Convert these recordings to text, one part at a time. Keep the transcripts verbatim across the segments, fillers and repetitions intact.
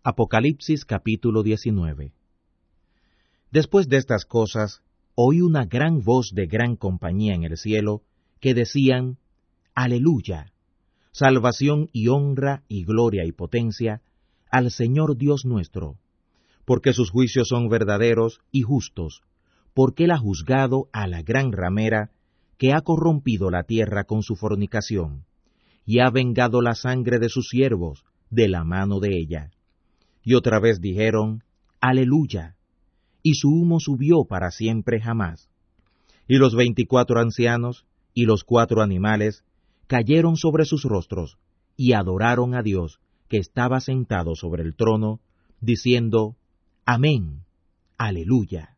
Apocalipsis capítulo diecinueve. Después de estas cosas, oí una gran voz de gran compañía en el cielo, que decían: Aleluya, salvación y honra y gloria y potencia al Señor Dios nuestro, porque sus juicios son verdaderos y justos, porque Él ha juzgado a la gran ramera, que ha corrompido la tierra con su fornicación, y ha vengado la sangre de sus siervos de la mano de ella. Y otra vez dijeron: Aleluya, y su humo subió para siempre jamás. Y los veinticuatro ancianos y los cuatro animales cayeron sobre sus rostros, y adoraron a Dios, que estaba sentado sobre el trono, diciendo: Amén, Aleluya.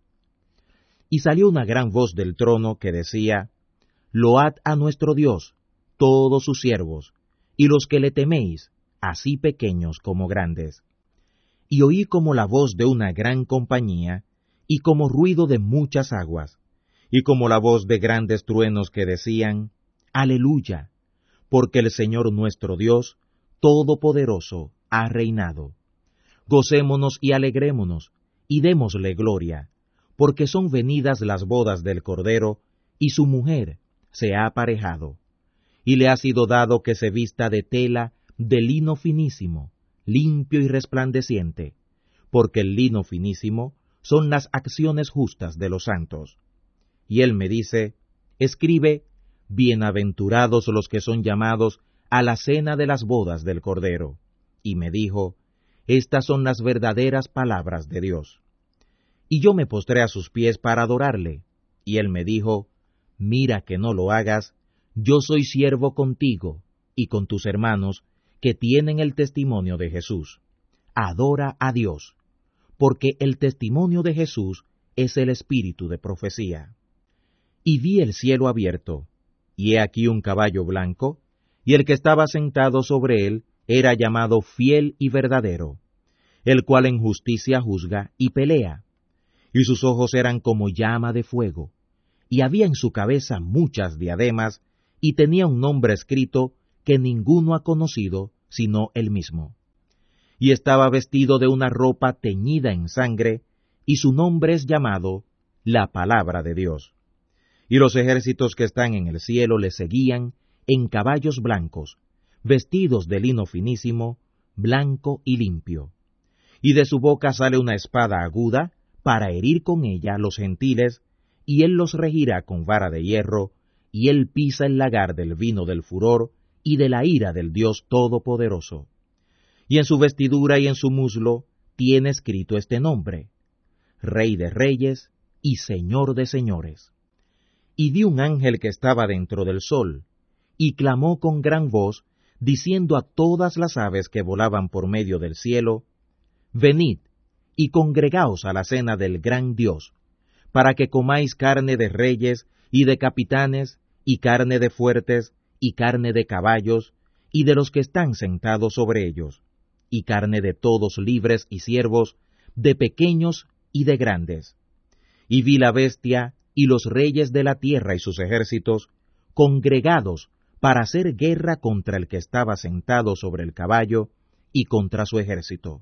Y salió una gran voz del trono que decía: Load a nuestro Dios, todos sus siervos, y los que le teméis, así pequeños como grandes. Y oí como la voz de una gran compañía, y como ruido de muchas aguas, y como la voz de grandes truenos que decían: Aleluya, porque el Señor nuestro Dios, Todopoderoso, ha reinado. Gocémonos y alegrémonos, y démosle gloria, porque son venidas las bodas del Cordero, y su mujer se ha aparejado. Y le ha sido dado que se vista de tela de lino finísimo, limpio y resplandeciente, porque el lino finísimo son las acciones justas de los santos. Y él me dice: Escribe: Bienaventurados los que son llamados a la cena de las bodas del Cordero. Y me dijo: Estas son las verdaderas palabras de Dios. Y yo me postré a sus pies para adorarle. Y él me dijo: Mira que no lo hagas, yo soy siervo contigo y con tus hermanos, que tienen el testimonio de Jesús. Adora a Dios, porque el testimonio de Jesús es el espíritu de profecía. Y vi el cielo abierto, y he aquí un caballo blanco, y el que estaba sentado sobre él era llamado Fiel y Verdadero, el cual en justicia juzga y pelea. Y sus ojos eran como llama de fuego, y había en su cabeza muchas diademas, y tenía un nombre escrito que ninguno ha conocido sino él mismo. Y estaba vestido de una ropa teñida en sangre, y su nombre es llamado La Palabra de Dios. Y los ejércitos que están en el cielo le seguían en caballos blancos, vestidos de lino finísimo, blanco y limpio. Y de su boca sale una espada aguda, para herir con ella los gentiles, y él los regirá con vara de hierro, y él pisa el lagar del vino del furor, y de la ira del Dios Todopoderoso. Y en su vestidura y en su muslo tiene escrito este nombre: Rey de Reyes y Señor de Señores. Y vi un ángel que estaba dentro del sol, y clamó con gran voz, diciendo a todas las aves que volaban por medio del cielo: Venid, y congregaos a la cena del gran Dios, para que comáis carne de reyes y de capitanes, y carne de fuertes, y carne de caballos, y de los que están sentados sobre ellos, y carne de todos libres y siervos, de pequeños y de grandes. Y vi la bestia y los reyes de la tierra y sus ejércitos, congregados para hacer guerra contra el que estaba sentado sobre el caballo, y contra su ejército.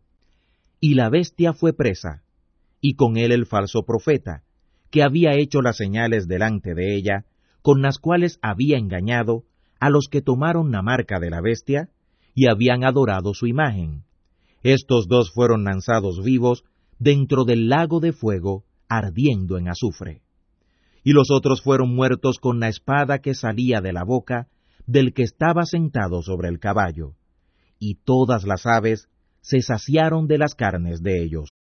Y la bestia fue presa, y con él el falso profeta, que había hecho las señales delante de ella, con las cuales había engañado a los que tomaron la marca de la bestia, y habían adorado su imagen. Estos dos fueron lanzados vivos dentro del lago de fuego, ardiendo en azufre. Y los otros fueron muertos con la espada que salía de la boca del que estaba sentado sobre el caballo, y todas las aves se saciaron de las carnes de ellos.